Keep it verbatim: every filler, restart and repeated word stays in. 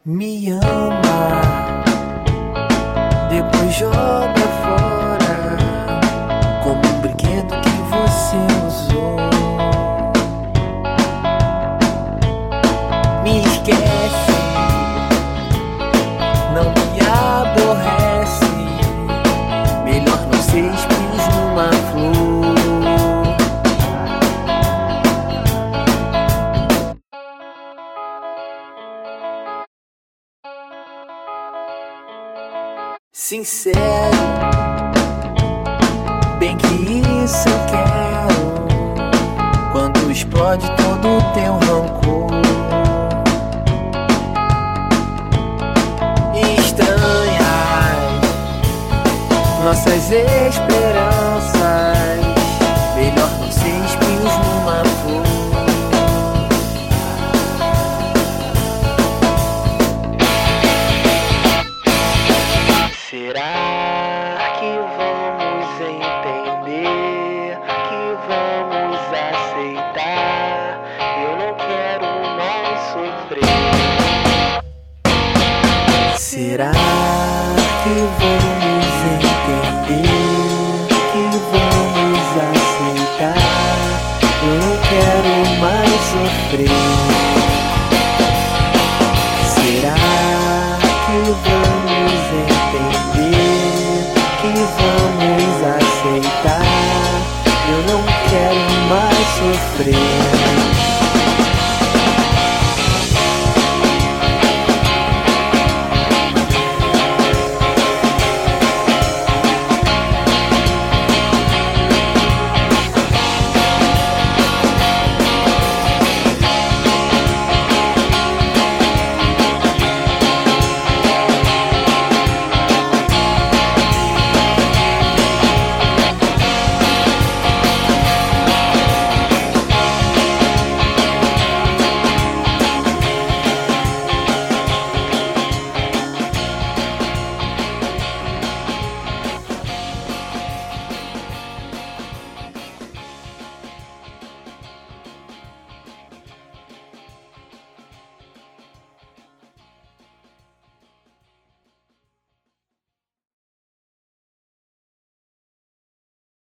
Me ama, depois joga fora, como um brinquedo que você usou. Me esquece, não me aborrece, melhor não ser espinhos numa flor. Sincero, bem que isso eu quero, quando explode todo o teu rancor. Estranhas nossas esperanças, melhor não ser espinhos numa flor. Será que vamos entender, que vamos aceitar? Eu não quero mais sofrer. Será que vamos entender, que vamos aceitar? Eu não quero mais sofrer.